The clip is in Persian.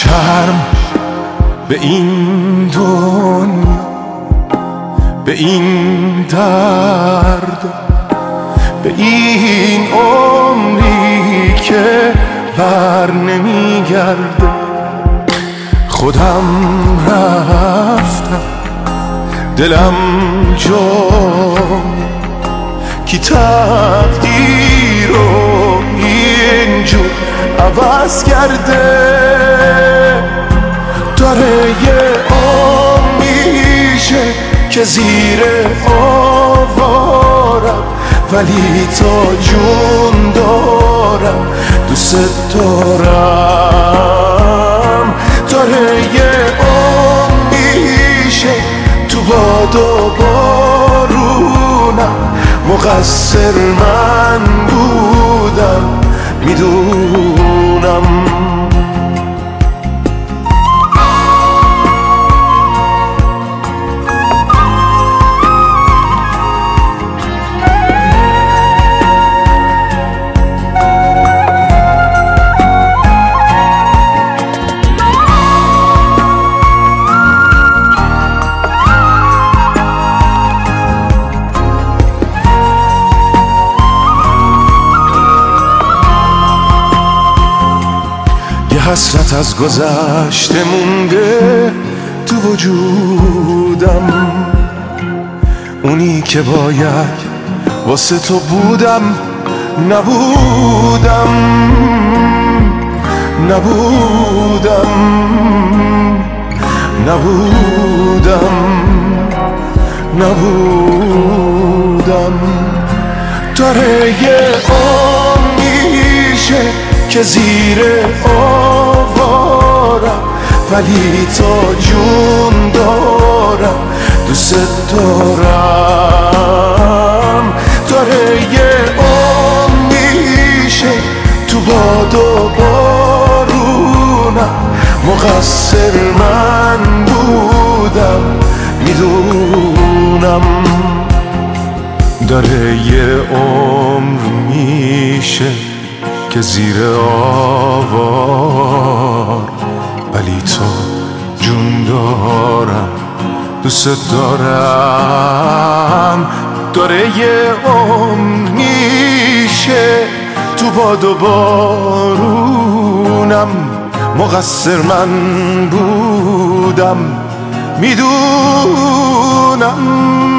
شرم به این دنیا، به این درد، به این عمری که بر نمیگرده. خودم رفتم دلم جام، کی تقدیر رو اینجور عوض کرده. داره یه عمر میشه که زیر آوارم، ولی تا جون دارم دوست دارم. داره یه عمر میشه تو باد و بارونم، مقصر من بودم میدونم. حسرت از گذشته مونده تو وجودم، اونی که باید واسه تو بودم نبودم، نبودم، نبودم، نبودم. داره یه عمر میشه که زیر آوارم، ولی تا جون دارم دوست دارم. داره یه عمر میشه تو باد و بارونم، مقصر من بودم میدونم. داره یه عمر میشه که زیر آوار، ولی تو جون دارم دوست دارم. داره یه عمر میشه تو باد و بارونم، مقصر من بودم میدونم.